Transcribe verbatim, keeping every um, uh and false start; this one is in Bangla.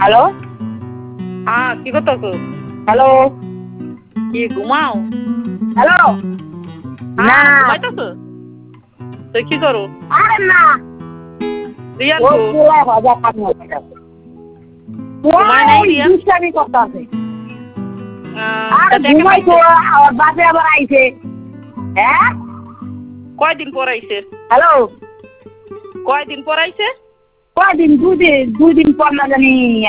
হ্যালো হ্যাঁ কি করতেছো? হ্যালো কি ঘুমাও? হ্যালো না হ্যাঁ ঘুমাইতেছো? তুই কি করো? আরে না রিয়ান ও কো? পুরা ভাজা কাজ হয়ে গেছে ঘুমায় নাই রিয়ান? দুষ্টামি করতে আছে আহ, আর তা দেখা ঘুমাইতো পাইছে? আর বাসে আবার আইছে হ্যাঁ কয়দিন পর আইছে? হ্যালো কয়দিন পর আইছে? কয়দিন দুদিন দুই দিন পর না জানি